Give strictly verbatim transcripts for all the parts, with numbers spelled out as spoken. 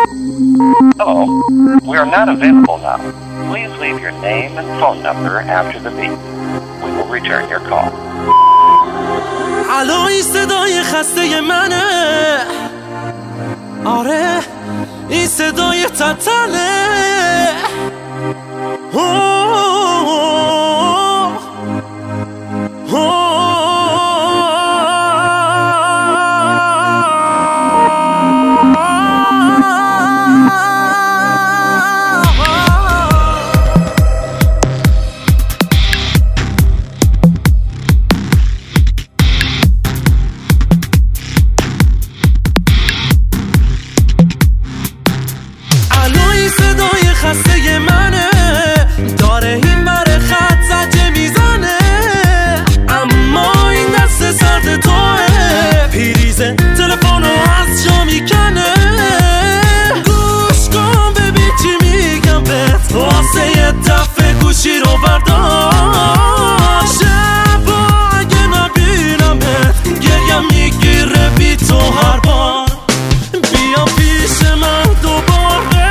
Hello, we are not available now. Please leave your name and phone number after the beep. We will return your call. الو این صدای خسته منه، آره این صدای تتله. خسته منه، داره این بره خط زجه میزنه، اما این دست سرد توه، پریزه تلفونو از جا میکنه. گوش کن ببین چی میگم بهت، واسه یه دفعه گوشی رو بردار. شبا اگه نبینم بهت گریم میگیره بی تو هر بار. بیا پیش من دوباره،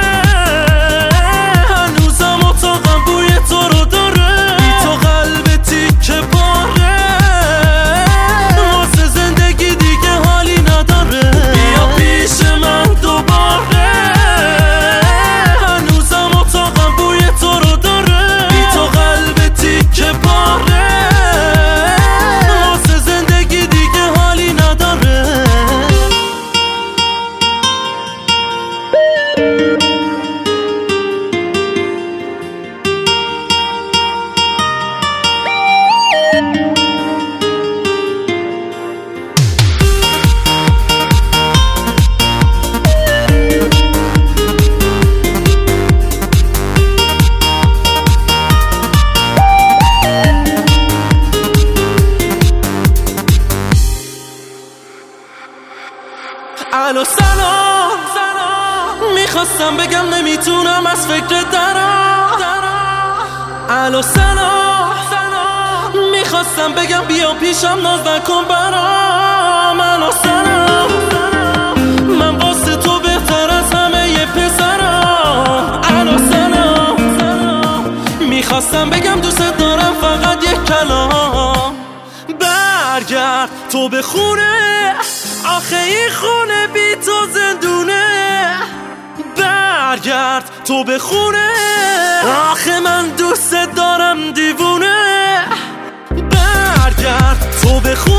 الو سلام، میخواستم بگم نمیتونم از فکر درم. الو سلام، میخواستم بگم بیا پیشم ناز نکن برام. الو سلام، من واسه تو بهتر از همه ی پسرم. الو سلام، میخواستم بگم دوست دارم فقط یک کلام. برگرد تو به خونه، آخه این خونه بی تو زندونه. برگرد تو به خونه، آخه من دوست دارم دیوونه. برگرد تو به خونه.